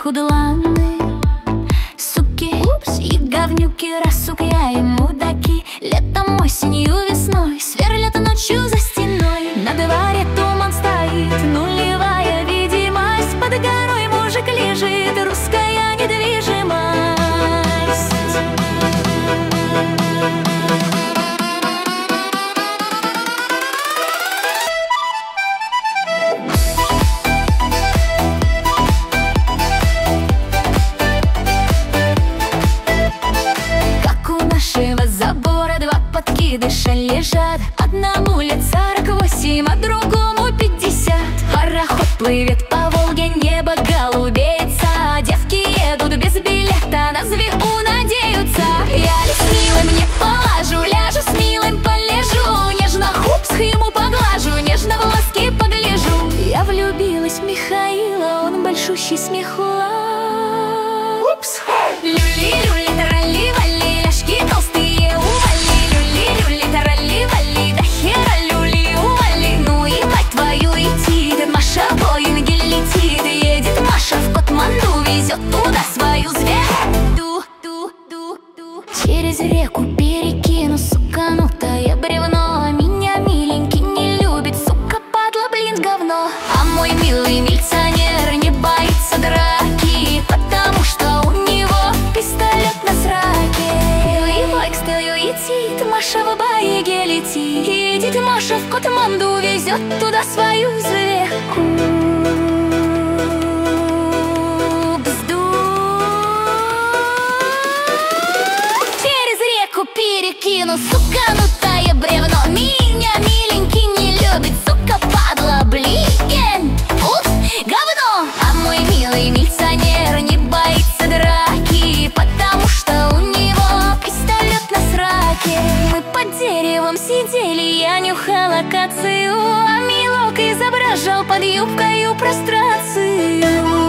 худланы, суки и говнюки, рассукья и мудаки. Летом, осенью, весной сверлят ночью за стеной. На дворе туман стоит, нулевая видимость. Под горой мужик лежит, русская недвижимость. Забора два подкидыша лежат. Одному лет 48, а другому 50. Пароход плывет по Волге, небо голубеется. Девки едут без билета, на ЗВУ надеются. Я ли с милым не полажу, ляжу с милым полежу. Нежно хупс ему поглажу, нежно в ласки погляжу. Я влюбилась в Михаила, он большущий смехуа. Упс! Люли-люли, тролли-вали, ляжки толстые ували. Люли-люли, тролли-вали, да хера люли ували. Ну и мать твою идти, Маша Боинге летит. Едет Маша в Катманду, везет туда свою звезду. Через реку перекину, суканутое бревно. Меня миленький не любит, сука, падла, блин, говно. А мой милый милиционер не боится драки, потому что у него пистолет на сраке. И байк стою идти, Маша в Боинге летит. Едет Маша в Катманду, везет туда свою звезду. Перекину, суканутое бревно. Меня миленький не любит, сука, падла, блин, упс, говно. А мой милый милиционер не боится драки, потому что у него пистолет на сраке. Мы под деревом сидели, я нюхала акацию, а милок изображал под юбкою прострацию.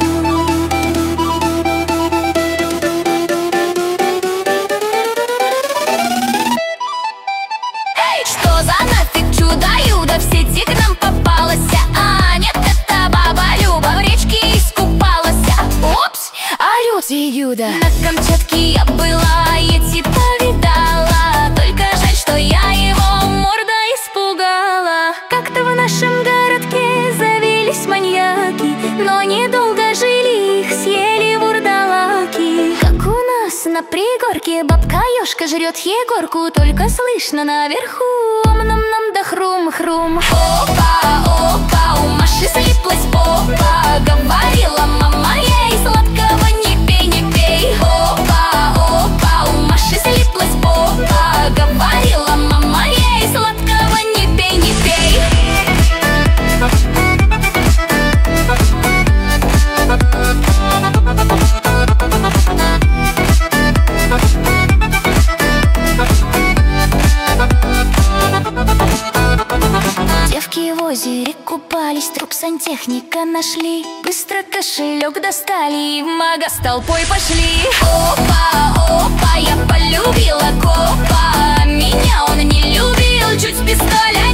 В сети к нам попалась, а нет, это баба Люба в речке искупалась. Упс, а Люда на Камчатке я была, эти повидала. Только жаль, что я его морда испугала. Как-то в нашем городке завелись маньяки, но недолго жили, их съели вурдалаки. Как у нас на пригорке бабка Ёшка жрет Егорку, только слышно наверху ом-нам-нам да хрум-хрум. Опа, опа, у Маши слиплась попа. Говорила мама ей, сладкого не пей, не пей. Опа, опа, у Маши слиплась попа. Говорила мама ей, сладкого не пей, не пей. Девки в озере купались, труп сантехника нашли. Быстро кошелек достали и в мага с толпой пошли. Опа, опа, я полюбила копа. Меня он не любил, чуть с пистолета